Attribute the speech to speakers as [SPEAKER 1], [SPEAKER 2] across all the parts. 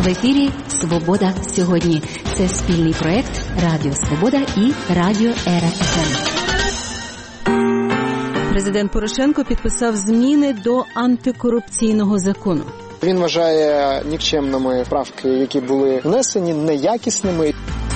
[SPEAKER 1] В ефірі «Свобода сьогодні». Це спільний проєкт Радіо Свобода і Радіо РФМ. Президент Порошенко підписав зміни до антикорупційного закону.
[SPEAKER 2] Він вважає нікчемними правки, які були внесені, неякісними.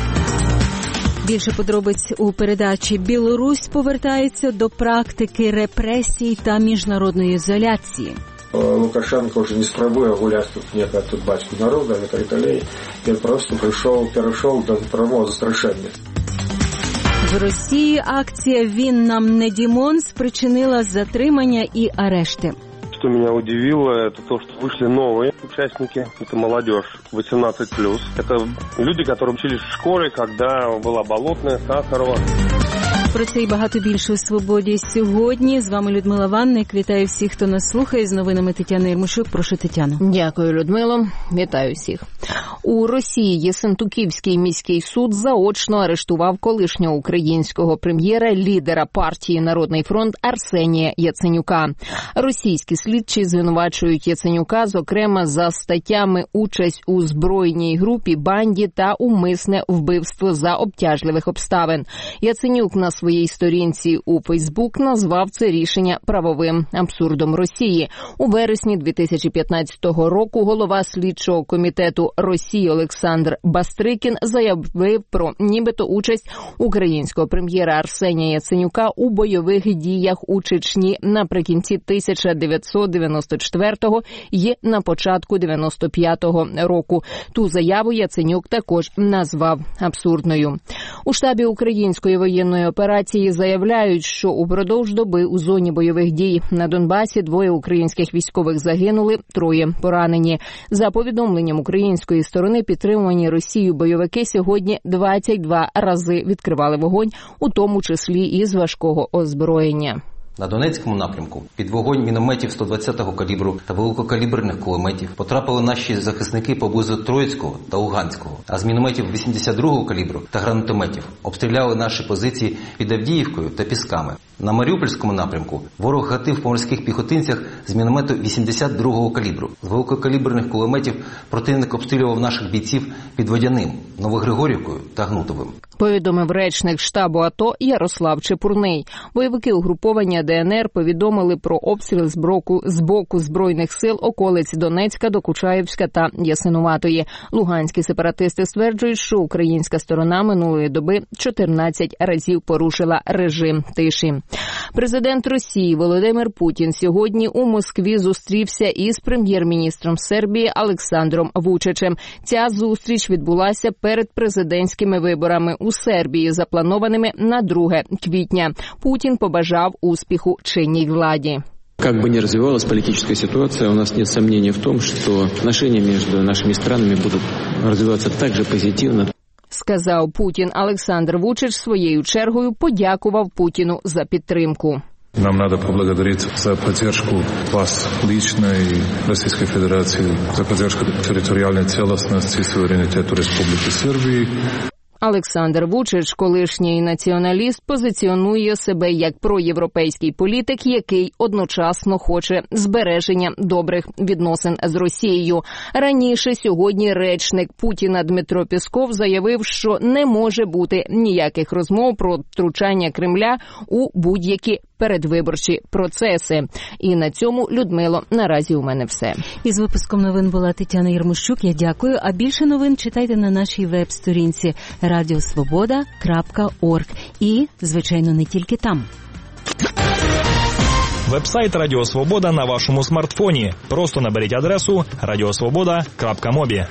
[SPEAKER 1] Більше подробиць у передачі «Білорусь повертається до практики репресій та міжнародної ізоляції».
[SPEAKER 3] Лукашенко вже не спробує гуляти тут некого тут батьку народу, на Італії. Він просто перейшов до прямого застрашення.
[SPEAKER 1] В Росії акція «Він нам не Дімон» спричинила затримання і арешти.
[SPEAKER 4] Что меня удивило, это то, что вышли новые участники. Это молодежь 18+. Это люди, которые учились в школе, когда была Болотная, Сахарова.
[SPEAKER 1] Про це і багато більше у «Свободі сьогодні». З вами Людмила Ванник. Вітаю всіх, хто нас слухає. З новинами Тетяна Єрмощук. Прошу, Тетяно.
[SPEAKER 5] Дякую, Людмило. Вітаю всіх. У Росії Єсентуківський міський суд заочно арештував колишнього українського прем'єра, лідера партії «Народний фронт» Арсенія Яценюка. Російські слідчі звинувачують Яценюка, зокрема, за статтями «Участь у збройній групі, банді» та «Умисне вбивство за обтяжливих обставин». Яценюк на своїй сторінці у Фейсбук назвав це рішення правовим абсурдом Росії. У вересні 2015 року голова слідчого комітету Росії Олександр Бастрикін заявив про нібито участь українського прем'єра Арсенія Яценюка у бойових діях у Чечні наприкінці 1994-го і на початку 95-го року. Ту заяву Яценюк також назвав абсурдною. У штабі української воєнної операції заявляють, що упродовж доби у зоні бойових дій на Донбасі 2 українських військових загинули, 3 поранені. За повідомленням української сторони, підтримувані Росією бойовики сьогодні 22 рази відкривали вогонь, у тому числі із важкого озброєння.
[SPEAKER 6] На Донецькому напрямку під вогонь мінометів 120-го калібру та великокаліберних кулеметів потрапили наші захисники поблизу Троїцького та Луганського, а з мінометів 82-го калібру та гранатометів обстріляли наші позиції під Авдіївкою та Пісками. На Маріупольському напрямку ворог гатив по морських піхотинцях з міномету 82-го калібру. З великокаліберних кулеметів противник обстрілював наших бійців під Водяним, Новогригорівкою та Гнутовим.
[SPEAKER 5] Повідомив речник штабу АТО Ярослав Чепурний. Бойовики угруповання ДНР повідомили про обстріл з боку Збройних сил околиць Донецька, Докучаєвська та Ясинуватої. Луганські сепаратисти стверджують, що українська сторона минулої доби 14 разів порушила режим тиші. Президент Росії Володимир Путін сьогодні у Москві зустрівся із прем'єр-міністром Сербії Олександром Вучичем. Ця зустріч відбулася перед президентськими виборами у Сербії, запланованими на 2 квітня. Путін побажав успіху чинній владі.
[SPEAKER 7] Как бы ни развивалась политическая ситуация, у нас нет сомнений в том, что отношения между нашими странами будут развиваться так же позитивно.
[SPEAKER 5] Сказав Путін. Олександр Вучич своєю чергою подякував Путіну за підтримку.
[SPEAKER 8] Нам надо поблагодарить за поддержку вас лично и Российской Федерации, за поддержку территориальной целостности и суверенитету Республики Сербии.
[SPEAKER 5] Олександр Вучич, колишній націоналіст, позиціонує себе як проєвропейський політик, який одночасно хоче збереження добрих відносин з Росією. Раніше сьогодні речник Путіна Дмитро Пєсков заявив, що не може бути ніяких розмов про втручання Кремля у будь-які передвиборчі процеси. І на цьому, Людмило, наразі у мене все.
[SPEAKER 1] Із випуском новин була Тетяна Єрмощук. Я дякую. А більше новин читайте на нашій веб-сторінці radiosvoboda.org. І, звичайно, не тільки там.
[SPEAKER 9] Веб-сайт Радіо Свобода на вашому смартфоні. Просто наберіть адресу radiosvoboda.mobi.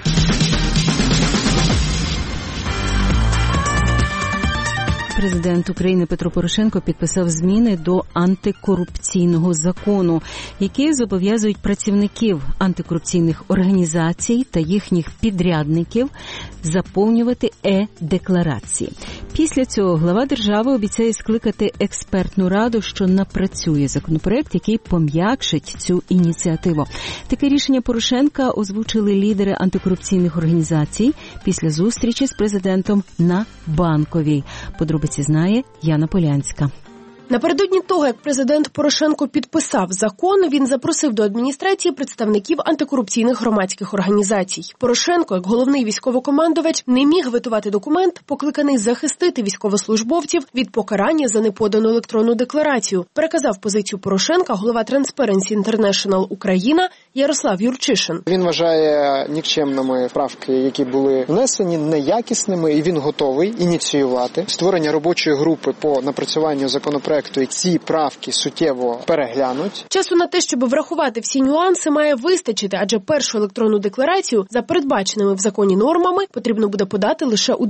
[SPEAKER 1] Президент України Петро Порошенко підписав зміни до антикорупційного закону, які зобов'язують працівників антикорупційних організацій та їхніх підрядників заповнювати е-декларації. Після цього глава держави обіцяє скликати експертну раду, що напрацює законопроект, який пом'якшить цю ініціативу. Таке рішення Порошенка озвучили лідери антикорупційних організацій після зустрічі з президентом на Банковій. Подробиці знає Яна Полянська.
[SPEAKER 10] Напередодні того, як президент Порошенко підписав закон, він запросив до адміністрації представників антикорупційних громадських організацій. Порошенко, як головний військовокомандувач, не міг ветувати документ, покликаний захистити військовослужбовців від покарання за неподану електронну декларацію, переказав позицію Порошенка голова Transparency International Україна Ярослав Юрчишин.
[SPEAKER 2] Він вважає нікчемними правки, які були внесені, неякісними, і він готовий ініціювати створення робочої групи по напрацюванню законопроекту, і ці правки суттєво переглянуть.
[SPEAKER 10] Часу на те, щоб врахувати всі нюанси, має вистачити, адже першу електронну декларацію за передбаченими в законі нормами потрібно буде подати лише у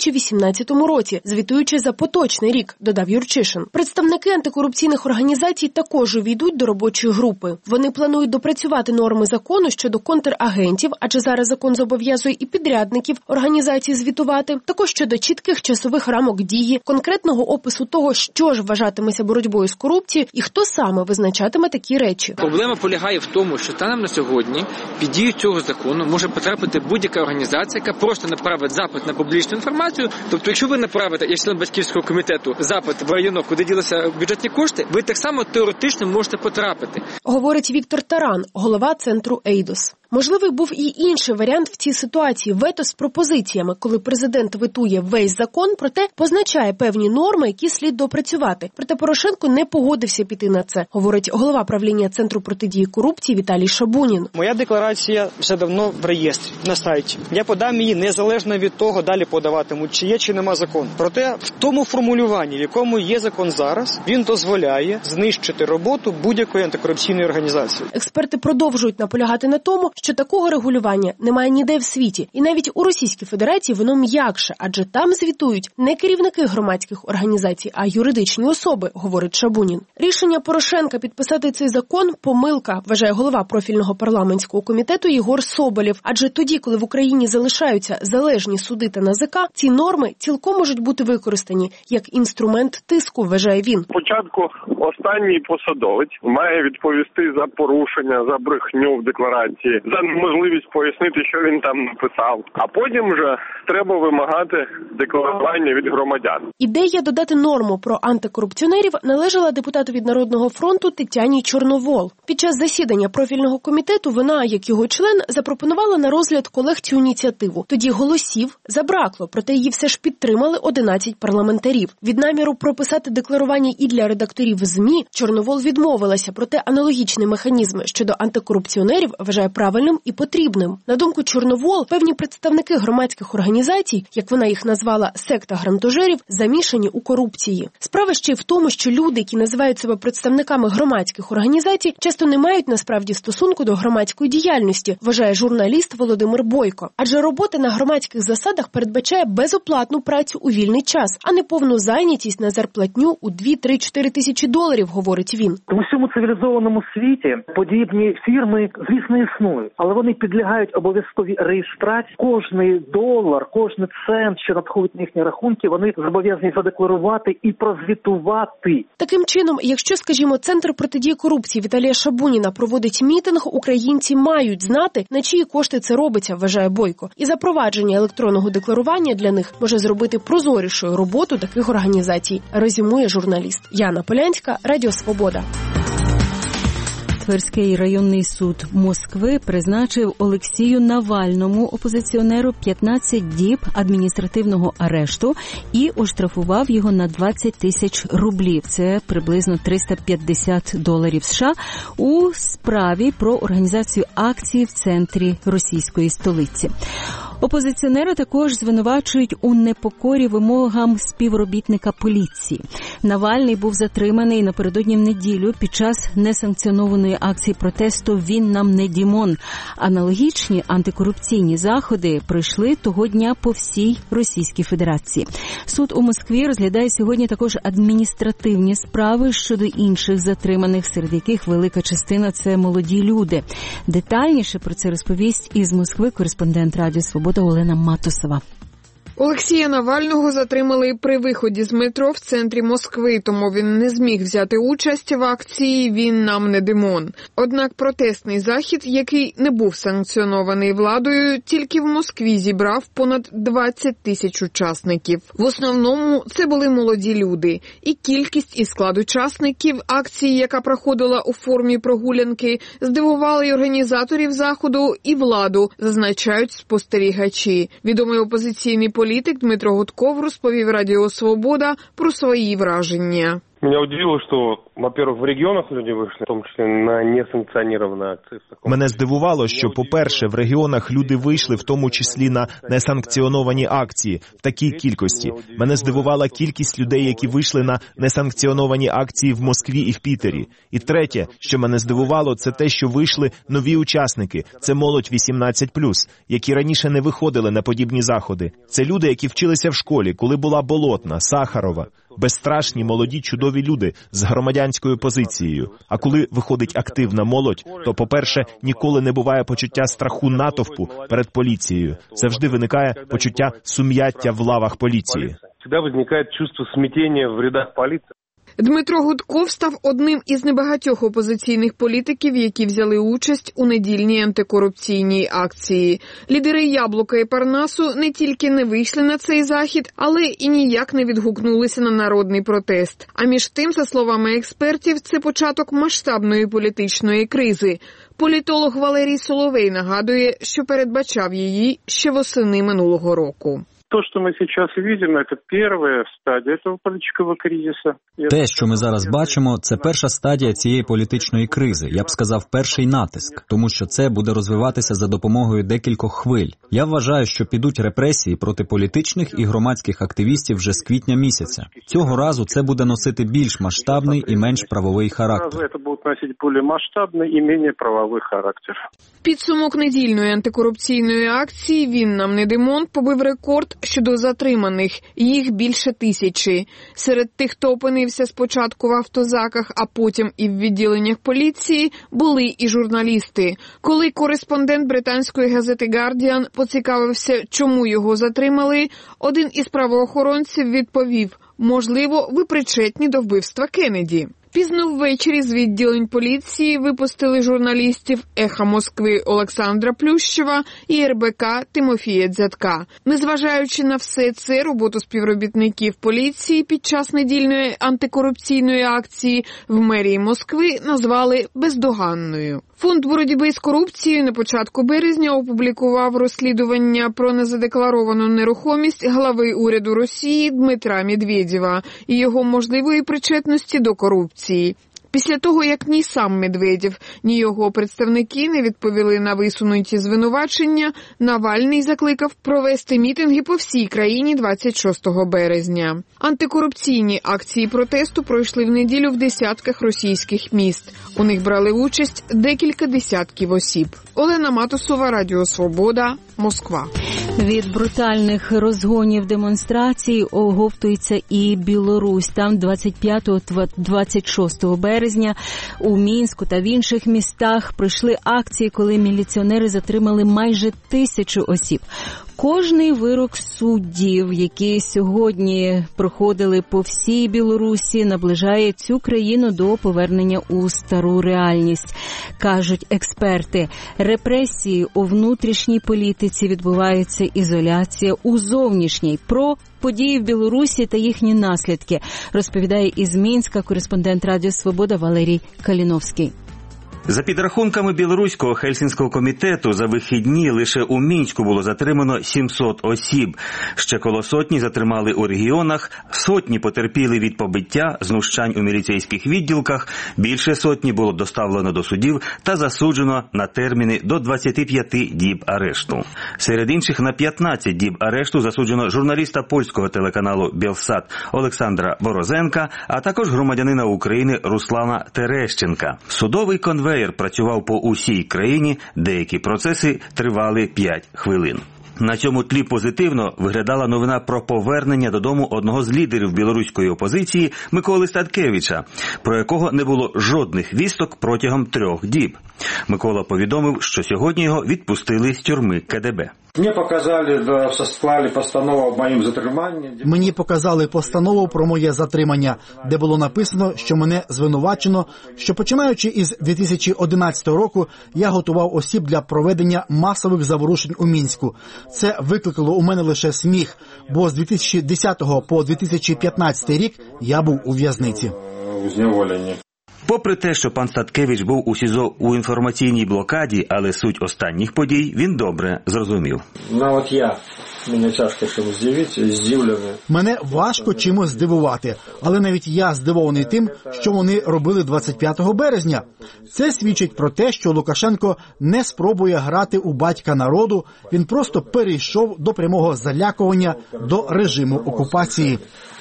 [SPEAKER 10] 2018 році, звітуючи за поточний рік, додав Юрчишин. Представники антикорупційних організацій також увійдуть до робочої групи. Вони планують допрацювати норми закону щодо контрагентів, адже зараз закон зобов'язує і підрядників організацій звітувати, також щодо чітких часових рамок дії, конкретного опису того, що ж вважатиметься боротьбою з корупцією і хто саме визначатиме такі речі.
[SPEAKER 11] Проблема полягає в тому, що станом на сьогодні під дію цього закону може потрапити будь-яка організація, яка просто направить запит на публічну інформацію. Тобто, якщо ви направите, як член батьківського комітету, запит в районок, куди ділися бюджетні кошти, ви так само теоретично можете потрапити.
[SPEAKER 10] Говорить Віктор Таран, голова центру Ейдос. Можливий був і інший варіант в цій ситуації – вето з пропозиціями, коли президент ветує весь закон, проте позначає певні норми, які слід допрацювати. Проте Порошенко не погодився піти на це, говорить голова правління Центру протидії корупції Віталій Шабунін.
[SPEAKER 12] Моя декларація вже давно в реєстрі, на сайті. Я подам її незалежно від того, далі подаватимуть, чи є, чи нема закону. Проте в тому формулюванні, в якому є закон зараз, він дозволяє знищити роботу будь-якої антикорупційної організації.
[SPEAKER 10] Експерти продовжують наполягати на тому, що такого регулювання немає ніде в світі. І навіть у Російській Федерації воно м'якше, адже там звітують не керівники громадських організацій, а юридичні особи, говорить Шабунін. Рішення Порошенка підписати цей закон – помилка, вважає голова профільного парламентського комітету Єгор Соболєв. Адже тоді, коли в Україні залишаються залежні суди та НАЗК, ці норми цілком можуть бути використані як інструмент тиску, вважає він.
[SPEAKER 4] Спочатку останній посадовець має відповісти за порушення, за брехню в декларації, за неможливість пояснити, що він там написав. А потім вже треба вимагати декларування від громадян.
[SPEAKER 10] Ідея додати норму про антикорупціонерів належала депутату від Народного фронту Тетяні Чорновол. Під час засідання профільного комітету вона, як його член, запропонувала на розгляд колег цю ініціативу. Тоді голосів забракло, проте її все ж підтримали 11 парламентарів. Від наміру прописати декларування і для редакторів ЗМІ Чорновол відмовилася, проте аналогічний механізм щодо антикорупціонерів вважає правильним і потрібним. На думку Чорновол, певні представники громадських організацій, як вона їх назвала секта грантожерів, замішані у корупції. Справа ще й в тому, що люди, які називають себе представниками громадських організацій, часто не мають насправді стосунку до громадської діяльності, вважає журналіст Володимир Бойко. Адже робота на громадських засадах передбачає безоплатну працю у вільний час, а не повну зайнятість на зарплатню у 2-3-4 тисячі доларів, говорить він.
[SPEAKER 13] У всьому цивілізованому світі подібні фірми, звісно, існують, але вони підлягають обов'язковій реєстрації. Кожний долар, кожний цент, що надходить на їхні рахунки, вони зобов'язані задекларувати і прозвітувати.
[SPEAKER 10] Таким чином, якщо, скажімо, Центр протидії корупції Віталія Шабуніна проводить мітинг, українці мають знати, на чиї кошти це робиться, вважає Бойко. І запровадження електронного декларування для них може зробити прозорішою роботу таких організацій, резюмує журналіст. Яна Полянська, Радіо Свобода.
[SPEAKER 1] Тверський районний суд Москви призначив Олексію Навальному, опозиціонеру, 15 діб адміністративного арешту і оштрафував його на 20 тисяч рублів. Це приблизно $350 США у справі про організацію акції в центрі російської столиці. Опозиціонера також звинувачують у непокорі вимогам співробітника поліції. Навальний був затриманий напередодні в неділю під час несанкціонованої акції протесту «Він нам не Дімон». Аналогічні антикорупційні заходи пройшли того дня по всій Російській Федерації. Суд у Москві розглядає сьогодні також адміністративні справи щодо інших затриманих, серед яких велика частина – це молоді люди. Детальніше про це розповість із Москви кореспондент Радіо Свобода Олена Матусова.
[SPEAKER 14] Олексія Навального затримали при виході з метро в центрі Москви, тому він не зміг взяти участь в акції «Він нам не Димон». Однак протестний захід, який не був санкціонований владою, тільки в Москві зібрав понад 20 тисяч учасників. В основному це були молоді люди. І кількість і склад учасників акції, яка проходила у формі прогулянки, здивувала й організаторів заходу, і владу, зазначають спостерігачі. Відомий опозиційний політик Дмитро Гудков розповів Радіо Свобода про свої враження.
[SPEAKER 15] Меня удивило, что, во-первых, в регионах люди вышли, в тому числі на несанкціоновані акції.
[SPEAKER 9] Мене здивувало, що, по-перше, в регіонах люди вийшли, в тому числі на несанкціоновані акції, в такій кількості. Мене здивувала кількість людей, які вийшли на несанкціоновані акції в Москві і в Пітері. І третє, що мене здивувало, це те, що вийшли нові учасники. Це молодь 18+, які раніше не виходили на подібні заходи. Це люди, які вчилися в школі, коли була Болотна, Сахарова. Безстрашні, молоді, чудові люди з громадянською позицією. А коли виходить активна молодь, то, по-перше, ніколи не буває почуття страху натовпу перед поліцією. Завжди виникає почуття сум'яття в лавах поліції.
[SPEAKER 15] Завжди виникає чувство смятення в рядах поліції.
[SPEAKER 14] Дмитро Гудков став одним із небагатьох опозиційних політиків, які взяли участь у недільній антикорупційній акції. Лідери «Яблука» і «Парнасу» не тільки не вийшли на цей захід, але і ніяк не відгукнулися на народний протест. А між тим, за словами експертів, це початок масштабної політичної кризи. Політолог Валерій Соловей нагадує, що передбачав її ще восени минулого року.
[SPEAKER 16] То, що ми зараз бачимо, це перша стадія цього політичного кризису.
[SPEAKER 17] Те, що ми зараз бачимо, це перша стадія цієї політичної кризи. Я б сказав, перший натиск, тому що це буде розвиватися за допомогою декількох хвиль. Я вважаю, що підуть репресії проти політичних і громадських активістів вже з квітня місяця. Цього разу це буде носити більш масштабний і менш правовий характер.
[SPEAKER 16] Це буде носити більш масштабний і менш правовий характер.
[SPEAKER 14] Підсумок недільної антикорупційної акції «Він нам не Димон» побив рекорд щодо затриманих. Їх більше 1000. Серед тих, хто опинився спочатку в автозаках, а потім і в відділеннях поліції, були і журналісти. Коли кореспондент британської газети «Гардіан» поцікавився, чому його затримали, один із правоохоронців відповів: «Можливо, ви причетні до вбивства Кеннеді». Пізно ввечері з відділень поліції випустили журналістів «Еха Москви» Олександра Плющева і РБК Тимофія Дзятка. Незважаючи на все це, роботу співробітників поліції під час недільної антикорупційної акції в мерії Москви назвали бездоганною. Фонд боротьби з корупцією на початку березня опублікував розслідування про незадекларовану нерухомість глави уряду Росії Дмитра Медведєва і його можливої причетності до корупції. Після того, як ні сам Медведєв, ні його представники не відповіли на висунуті звинувачення, Навальний закликав провести мітинги по всій країні 26 березня. Антикорупційні акції протесту пройшли в неділю в десятках російських міст. У них брали участь декілька десятків осіб. Олена Матусова, Радіо Свобода, Москва.
[SPEAKER 1] Від брутальних розгонів демонстрацій оговтується і Білорусь. Там 25-26 березня у Мінську та в інших містах пройшли акції, коли міліціонери затримали майже 1000 осіб. Кожний вирок суддів, які сьогодні проходили по всій Білорусі, наближає цю країну до повернення у стару реальність, кажуть експерти. Репресії у внутрішній політиці відбуваються, ізоляція у зовнішній. Про події в Білорусі та їхні наслідки розповідає із Мінська кореспондент Радіо Свобода Валерій Каліновський.
[SPEAKER 18] За підрахунками Білоруського Хельсінського комітету, за вихідні лише у Мінську було затримано 700 осіб. Ще коло сотні затримали у регіонах, сотні потерпіли від побиття, знущань у міліцейських відділках, більше сотні було доставлено до судів та засуджено на терміни до 25 діб арешту. Серед інших на 15 діб арешту засуджено журналіста польського телеканалу «Білсат» Олександра Борозенка, а також громадянина України Руслана Терещенка. Судовий конвейер працював по усій країні, деякі процеси тривали 5 хвилин. На цьому тлі позитивно виглядала новина про повернення додому одного з лідерів білоруської опозиції Миколи Статкевича, про якого не було жодних вісток протягом 3 діб. Микола повідомив, що сьогодні його відпустили з тюрми КДБ.
[SPEAKER 19] Мені показали постанову про моє затримання, де було написано, що мене звинувачено, що починаючи із 2011 року я готував осіб для проведення масових заворушень у Мінську. Це викликало у мене лише сміх, бо з 2010 по 2015 рік я був у в'язниці.
[SPEAKER 18] Попри те, що пан Статкевич був у СІЗО у інформаційній блокаді, але суть останніх подій він добре зрозумів.
[SPEAKER 19] Мене важко чимось здивувати, але навіть я здивований тим, що вони робили 25 березня. Це свідчить про те, що Лукашенко не спробує грати у батька народу, він просто перейшов до прямого залякування до режиму окупації.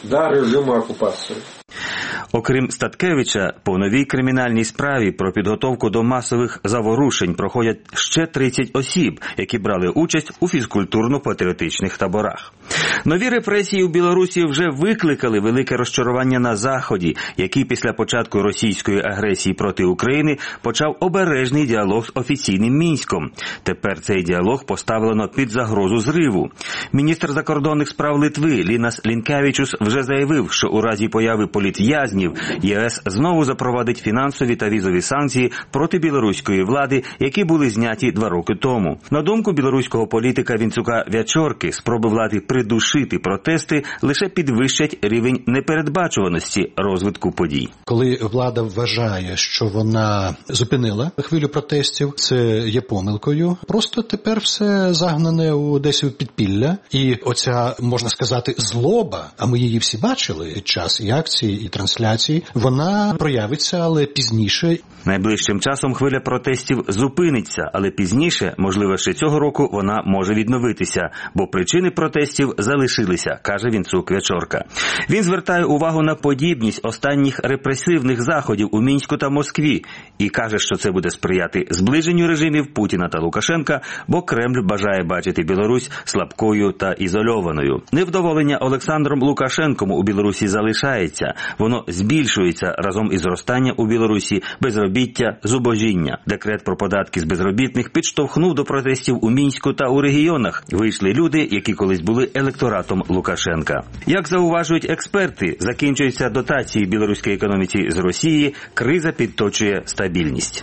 [SPEAKER 18] Окрім Статкевича, по новій кримінальній справі про підготовку до масових заворушень проходять ще 30 осіб, які брали участь у фізкультурно-патріотичних таборах. Нові репресії у Білорусі вже викликали велике розчарування на Заході, який після початку російської агресії проти України почав обережний діалог з офіційним Мінськом. Тепер цей діалог поставлено під загрозу зриву. Міністр закордонних справ Литви Лінас Лінкевічус вже заявив, що у разі появи політв'язнів ЄС знову запровадить фінансові та візові санкції проти білоруської влади, які були зняті 2 роки тому. На думку білоруського політика Вінцука Вячорки, спроби влади придушити протести лише підвищать рівень непередбачуваності розвитку подій.
[SPEAKER 20] Коли влада вважає, що вона зупинила хвилю протестів, це є помилкою. Просто тепер все загнане десь у підпілля. І оця, можна сказати, злоба, а ми її всі бачили, час і акції, і трансляції, вона проявиться, але пізніше.
[SPEAKER 18] Найближчим часом хвиля протестів зупиниться, але пізніше, можливо, ще цього року, вона може відновитися, бо причини протестів залишилися, каже Вінцук Вячорка. Він звертає увагу на подібність останніх репресивних заходів у Мінську та Москві і каже, що це буде сприяти зближенню режимів Путіна та Лукашенка, бо Кремль бажає бачити Білорусь слабкою та ізольованою. Невдоволення Олександром Лукашенком у Білорусі залишається. Воно збільшується разом із зростанням у Білорусі безробіття, зубожіння. Декрет про податки з безробітних підштовхнув до протестів у Мінську та у регіонах. Вийшли люди, які колись були електоратом Лукашенка. Як зауважують експерти, закінчуються дотації білоруській економіці з Росії, криза підточує стабільність.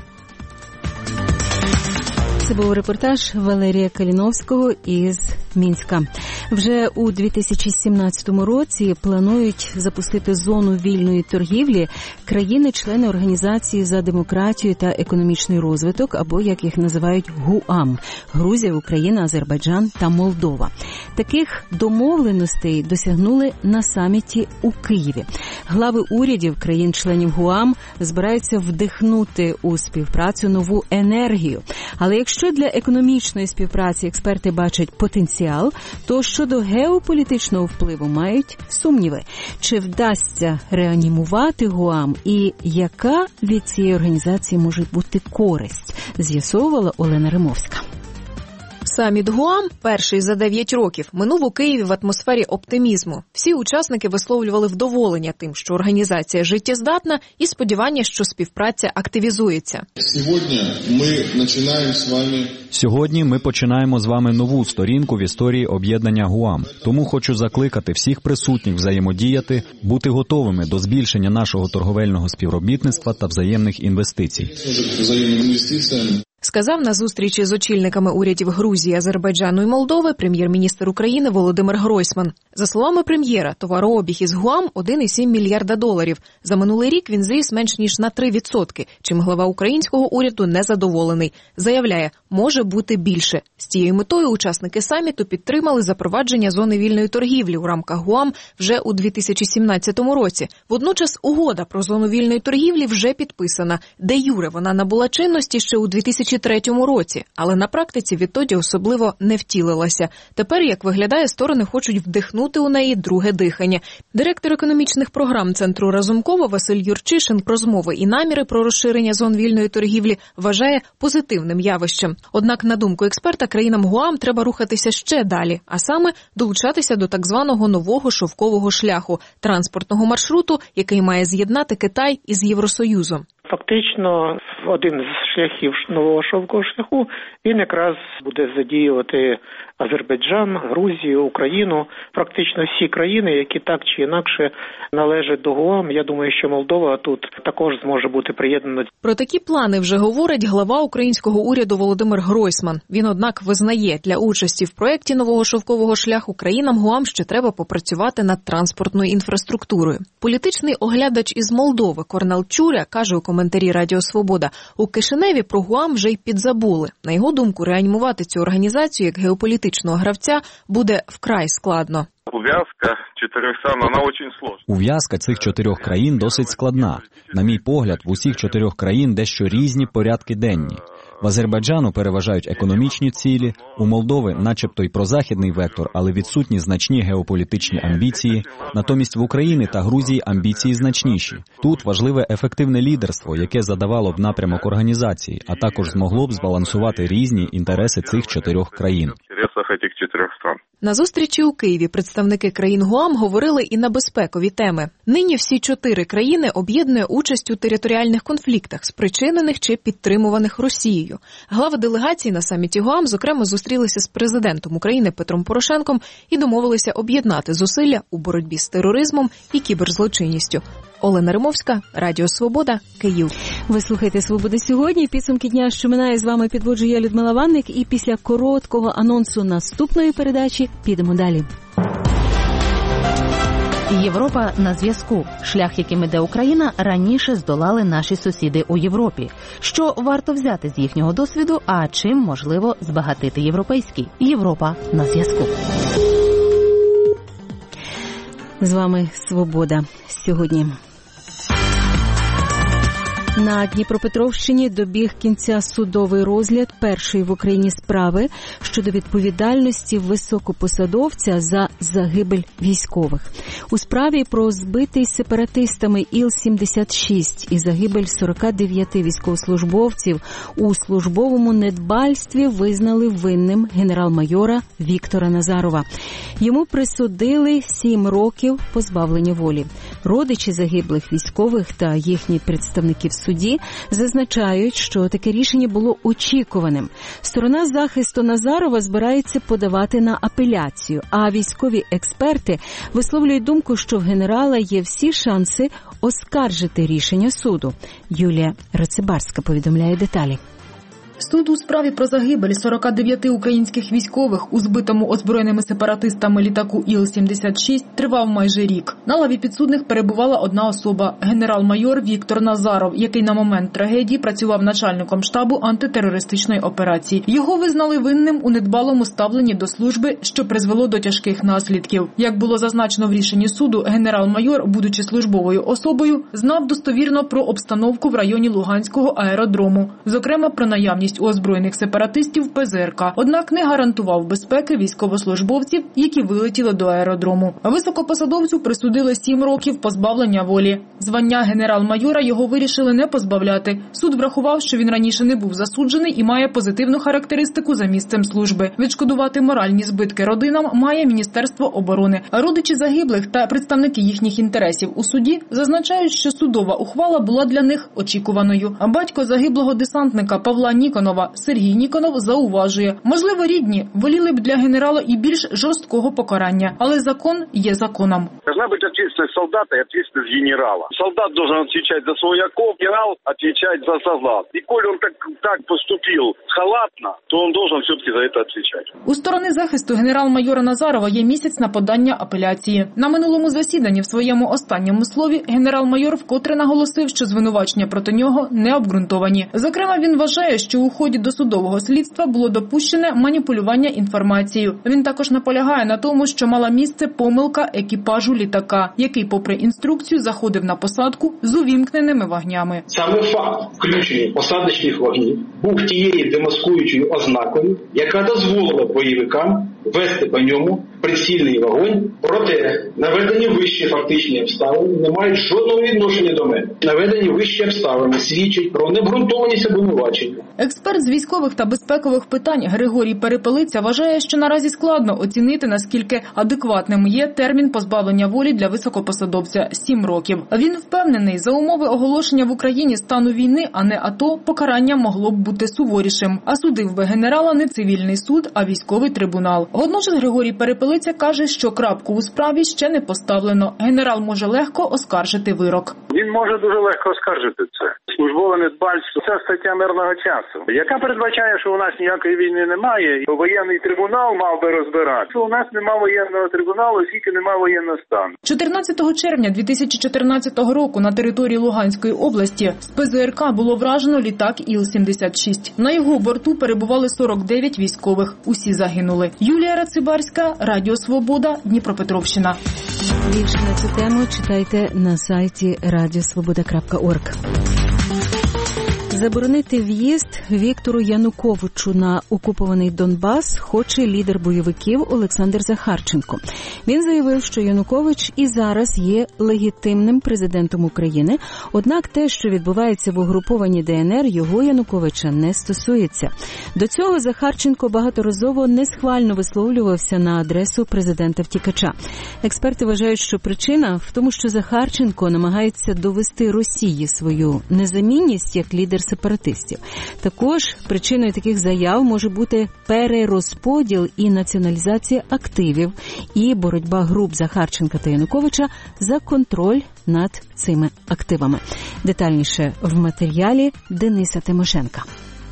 [SPEAKER 1] Це був репортаж Валерія Каліновського із Мінська. Вже у 2017 році планують запустити зону вільної торгівлі країни-члени Організації за демократію та економічний розвиток, або, як їх називають, ГУАМ – Грузія, Україна, Азербайджан та Молдова. Таких домовленостей досягнули на саміті у Києві. Глави урядів країн-членів ГУАМ збираються вдихнути у співпрацю нову енергію. Але якщо для економічної співпраці експерти бачать потенціал, то щодо геополітичного впливу мають сумніви. Чи вдасться реанімувати ГУАМ і яка від цієї організації може бути користь, з'ясовувала Олена Римовська.
[SPEAKER 21] Саміт ГУАМ, перший за 9 років, минув у Києві в атмосфері оптимізму. Всі учасники висловлювали вдоволення тим, що організація життєздатна, і сподівання, що співпраця активізується.
[SPEAKER 17] Сьогодні ми починаємо з вами нову сторінку в історії об'єднання ГУАМ. Тому хочу закликати всіх присутніх взаємодіяти, бути готовими до збільшення нашого торговельного співробітництва та взаємних інвестицій.
[SPEAKER 21] Сказав на зустрічі з очільниками урядів Грузії, Азербайджану і Молдови прем'єр-міністр України Володимир Гройсман. За словами прем'єра, товарообіг із ГУАМ – $1,7 мільярда. За минулий рік він зріс менш ніж на 3%, чим глава українського уряду незадоволений. Заявляє, може бути більше. З цією метою учасники саміту підтримали запровадження зони вільної торгівлі у рамках ГУАМ вже у 2017 році. Водночас угода про зону вільної торгівлі вже підписана. Де юре вона набула чинності ще у 2003 році, але на практиці відтоді особливо не втілилася. Тепер, як виглядає, сторони хочуть вдихнути у неї друге дихання. Директор економічних програм Центру Разумкова Василь Юрчишин розмови і наміри про розширення зон вільної торгівлі вважає позитивним явищем. Однак, на думку експерта, країнам ГУАМ треба рухатися ще далі, а саме долучатися до так званого нового шовкового шляху – транспортного маршруту, який має з'єднати Китай із Євросоюзом.
[SPEAKER 16] Фактично, один з шляхів нового шовкового шляху, він якраз буде задіювати Азербайджан, Грузію, Україну, практично всі країни, які так чи інакше належать до ГУАМ. Я думаю, що Молдова тут також зможе бути приєднана.
[SPEAKER 21] Про такі плани вже говорить глава українського уряду Володимир Гройсман. Він, однак, визнає, для участі в проєкті нового шовкового шляху країнам ГУАМ ще треба попрацювати над транспортною інфраструктурою. Політичний оглядач із Молдови Корнел Чуря каже у коментарі Радіо Свобода, у Кишиневі про ГУАМ вже й підзабули. На його думку, реанімувати цю організацію як геополітичного гравця буде вкрай складно.
[SPEAKER 3] Ув'язка чотирьох стран, вона дуже складна.
[SPEAKER 17] Ув'язка цих 4 країн досить складна. На мій погляд, в усіх 4 країн дещо різні порядки денні. В Азербайджану переважають економічні цілі, у Молдови начебто й прозахідний вектор, але відсутні значні геополітичні амбіції. Натомість в Україні та Грузії амбіції значніші. Тут важливе ефективне лідерство, яке задавало б напрямок організації, а також змогло б збалансувати різні інтереси цих 4 країн.
[SPEAKER 21] На зустрічі у Києві представники країн ГУАМ говорили і на безпекові теми. Нині всі 4 країни об'єднує участь у територіальних конфліктах, спричинених чи підтримуваних Росією. Глави делегацій на саміті ГУАМ, зокрема, зустрілися з президентом України Петром Порошенком і домовилися об'єднати зусилля у боротьбі з тероризмом і кіберзлочинністю. Олена Римовська, Радіо Свобода, Київ.
[SPEAKER 1] Ви слухаєте «Свобода сьогодні». Підсумки дня, що минає, з вами підводжу я, Людмила Ванник. І після короткого анонсу наступної передачі підемо далі.
[SPEAKER 22] Європа на зв'язку. Шлях, яким іде Україна, раніше здолали наші сусіди у Європі. Що варто взяти з їхнього досвіду, а чим можливо збагатити європейський? Європа на зв'язку.
[SPEAKER 1] З вами «Свобода сьогодні». На Дніпропетровщині добіг кінця судовий розгляд першої в Україні справи щодо відповідальності високопосадовця за загибель військових. У справі про збитий сепаратистами Іл-76 і загибель 49 військовослужбовців у службовому недбальстві визнали винним генерал-майора Віктора Назарова. Йому присудили 7 років позбавлення волі. Родичі загиблих військових та їхні представники в суді зазначають, що таке рішення було очікуваним. Сторона захисту Назарова збирається подавати на апеляцію, а військові експерти висловлюють думку, що в генерала є всі шанси оскаржити рішення суду. Юлія Рацибарська повідомляє деталі.
[SPEAKER 23] Суд у справі про загибель 49 українських військових у збитому озброєними сепаратистами літаку Іл-76 тривав майже рік. На лаві підсудних перебувала одна особа – генерал-майор Віктор Назаров, який на момент трагедії працював начальником штабу антитерористичної операції. Його визнали винним у недбалому ставленні до служби, що призвело до тяжких наслідків. Як було зазначено в рішенні суду, генерал-майор, будучи службовою особою, знав достовірно про обстановку в районі Луганського аеродрому, зокрема про наявність у озброєних сепаратистів ПЗРК, однак не гарантував безпеки військовослужбовців, які вилетіли до аеродрому. Високопосадовцю присудили 7 років позбавлення волі. Звання генерал-майора його вирішили не позбавляти. Суд врахував, що він раніше не був засуджений і має позитивну характеристику за місцем служби. Відшкодувати моральні збитки родинам має Міністерство оборони. Родичі загиблих та представники їхніх інтересів у суді зазначають, що судова ухвала була для них очікуваною. А батько загиблого десантника Павла Ніконова Сергій Ніконов зауважує, можливо, рідні воліли б для генерала і більш жорсткого покарання, але закон є законом.
[SPEAKER 24] Должна бути відповідальність солдата і відповідальність генерала. Солдат должен відповідати за свій окоп, генерал відповідати за солдат. І коли він так поступив халатно, то він должен все-таки за це відповідати.
[SPEAKER 23] У сторони захисту генерал-майора Назарова є місяць на подання апеляції. На минулому засіданні в своєму останньому слові генерал-майор вкотре наголосив, що звинувачення проти нього не обґрунтовані. Зокрема, він вважає, що у ході досудового слідства було допущене маніпулювання інформацією. Він також наполягає на тому, що мала місце помилка екіпажу літака, який, попри інструкцію, заходив на посадку з увімкненими вогнями.
[SPEAKER 25] Саме факт включення посадочних вогнів був тією демаскуючою ознакою, яка дозволила бойовикам вести по ньому прицільний вогонь, проте наведені вищі фактичні обставини не мають жодного відношення до мене. Наведені вищі обставини свідчать про необґрунтованість обвинувачення.
[SPEAKER 23] Експерт з військових та безпекових питань Григорій Перепелиця вважає, що наразі складно оцінити, наскільки адекватним є термін позбавлення волі для високопосадовця – 7 років. Він впевнений, за умови оголошення в Україні стану війни, а не АТО, покарання могло б бути суворішим. А судив би генерала не цивільний суд, а військовий трибунал. Водночас Григорій Перепелиця каже, що крапку у справі ще не поставлено. Генерал може легко оскаржити вирок.
[SPEAKER 24] Він може дуже легко оскаржити це. Службове недбальство – це стаття мирного часу, яка передбачає, що у нас ніякої війни немає. Воєнний трибунал мав би розбирати. У нас немає воєнного трибуналу, оскільки немає воєнного стану.
[SPEAKER 23] 14 червня 2014 року на території Луганської області з ПЗРК було вражено літак Іл-76. На його борту перебували 49 військових. Усі загинули. Юлія Рацибарська, Радіо Свобода, Дніпропетровщина.
[SPEAKER 1] Більше на цю тему читайте на сайті radiosvoboda.org. Заборонити в'їзд Віктору Януковичу на окупований Донбас хоче лідер бойовиків Олександр Захарченко. Він заявив, що Янукович і зараз є легітимним президентом України, однак те, що відбувається в угрупованій ДНР, його Януковича не стосується. До цього Захарченко багаторазово несхвально висловлювався на адресу президента-втікача. Експерти вважають, що причина в тому, що Захарченко намагається довести Росії свою незамінність як лідер сепаратистів. Також причиною таких заяв може бути перерозподіл і націоналізація активів і боротьба груп Захарченка та Януковича за контроль над цими активами. Детальніше в матеріалі Дениса Тимошенка.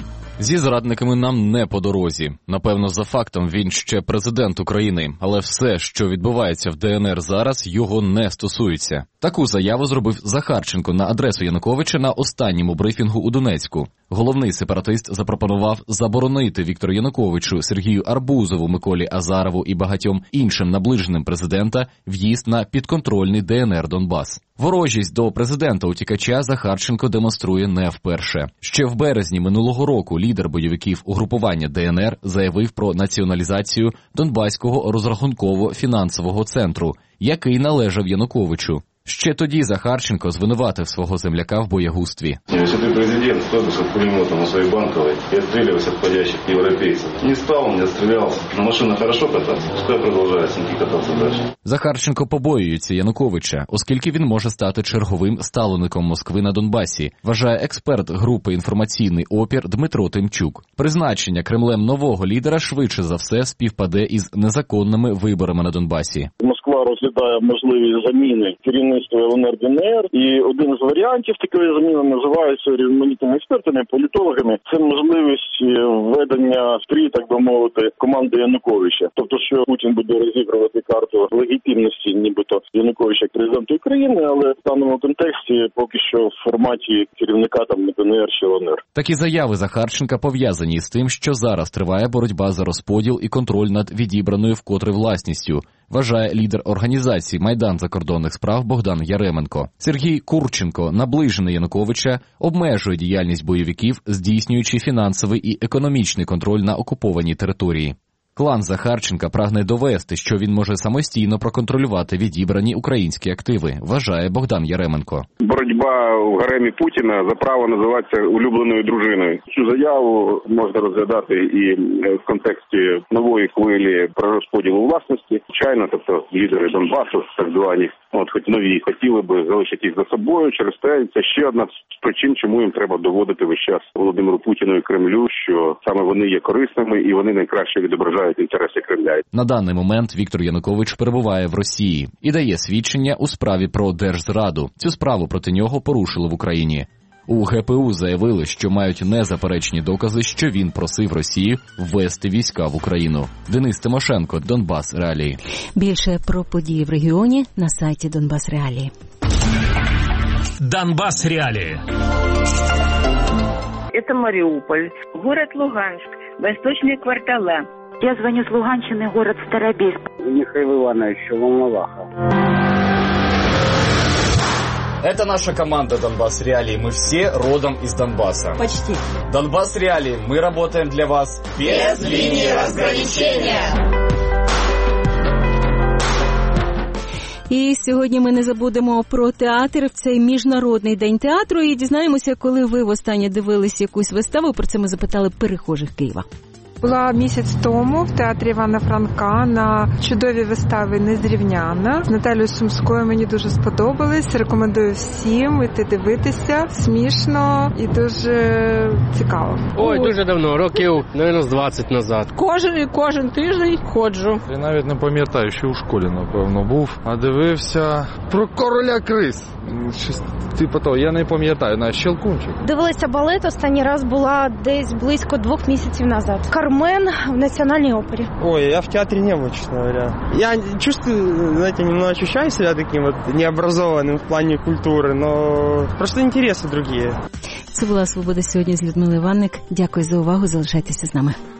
[SPEAKER 2] Зі зрадниками нам не по дорозі. Напевно, за фактом він ще президент України, але все, що відбувається в ДНР зараз, його не стосується. Таку заяву зробив Захарченко на адресу Януковича на останньому брифінгу у Донецьку. Головний сепаратист запропонував заборонити Віктору Януковичу, Сергію Арбузову, Миколі Азарову і багатьом іншим наближеним президента в'їзд на підконтрольний ДНР Донбас. Ворожість до президента-утікача Захарченко демонструє не вперше. Ще в березні минулого року лідер бойовиків угрупування ДНР заявив про націоналізацію Донбаського розрахунково-фінансового центру, який належав Януковичу. Ще тоді Захарченко звинуватив свого земляка в боягузтві.
[SPEAKER 5] Если ты президент, стойся с пулеметом у своей банковой и отстреливайся от ходящих европейцев. Не стал, он не отстрелялся. На машинах хорошо кататься, пускай продолжает синки кататься дальше.
[SPEAKER 2] Захарченко побоюється Януковича, оскільки він може стати черговим ставлеником Москви на Донбасі, вважає експерт групи «Інформаційний опір» Дмитро Тимчук. Призначення Кремлем нового лідера швидше за все співпаде із незаконними виборами на Донбасі.
[SPEAKER 6] Москва розглядає можливі заміни керівництва ЛНР ДНР, і один з варіантів такої заміни називається різноманітними експертами, політологами. Це можливість введення в стрій, так би мовити, команди Януковича. Тобто, що Путін буде розігрувати карту легітимності, нібито Януковича як президента України, але в даному контексті поки що в форматі керівника там ДНР чи ЛНР.
[SPEAKER 2] Такі заяви Захарченка пов'язані з тим, що зараз триває боротьба за розподіл і контроль над відібраною вкотре власністю, вважає лідер організації «Майдан закордонних справ» Богдан Яременко. Сергій Курченко, наближений Януковича, обмежує діяльність бойовиків, здійснюючи фінансовий і економічний контроль на окупованій території. Клан Захарченка прагне довести, що він може самостійно проконтролювати відібрані українські активи, вважає Богдан Яременко.
[SPEAKER 4] Боротьба в гаремі Путіна за право називатися улюбленою дружиною. Цю заяву можна розглядати і в контексті нової хвилі перерозподілу власності. Звичайно, тобто лідери Донбасу, так звані, хоч нові, хотіли би залишитись за собою. Через те це ще одна з причин, чому їм треба доводити весь час Володимиру Путіну і Кремлю, що саме вони є корисними і вони найкраще відображають інтереси Кремля.
[SPEAKER 2] На даний момент Віктор Янукович перебуває в Росії і дає свідчення у справі про держзраду. Цю справу проти нього порушили в Україні. У ГПУ заявили, що мають незаперечні докази, що він просив Росію ввести війська в Україну. Денис Тимошенко, Донбас Реалії.
[SPEAKER 1] Більше про події в регіоні на сайті Донбас Реалії.
[SPEAKER 7] Донбас Реалии.
[SPEAKER 8] Это Мариуполь, город Луганск, восточные квартала.
[SPEAKER 26] Я звоню с Луганщины, город Старобельск.
[SPEAKER 27] Михаил Иванович, Волноваха.
[SPEAKER 28] Это наша команда «Донбасс Реалии». Мы все родом из Донбасса.
[SPEAKER 26] Почти.
[SPEAKER 28] «Донбасс Реалии». Мы работаем для вас
[SPEAKER 26] без линии разграничения.
[SPEAKER 1] І сьогодні ми не забудемо про театр в цей Міжнародний день театру і дізнаємося, коли ви востаннє дивились якусь виставу. Про це ми запитали перехожих Києва.
[SPEAKER 7] Була місяць тому в театрі Івана Франка на чудовій виставі «Незрівняна» з Наталією Сумською. Мені дуже сподобались. Рекомендую всім іти дивитися. Смішно і дуже цікаво.
[SPEAKER 9] Ой, дуже давно, років, мабуть, з 20 назад. Кожен тиждень ходжу.
[SPEAKER 10] Я навіть не пам'ятаю, що у школі, напевно, був. А дивився про короля криз. Щось типу того, я не пам'ятаю, на Щелкунчик.
[SPEAKER 11] Дивилася балет, останній раз була десь близько 2 місяців назад. Кармен в Национальной опере.
[SPEAKER 12] Ой, я в театре не был, честно говоря. Я чувствую, знаете, немного ощущаю себя таким вот необразованным в плане культуры, но просто интересы другие.
[SPEAKER 1] Це була «Свобода сьогодні» з Людмилою Іванник. Дякую за увагу, залишайтеся з нами.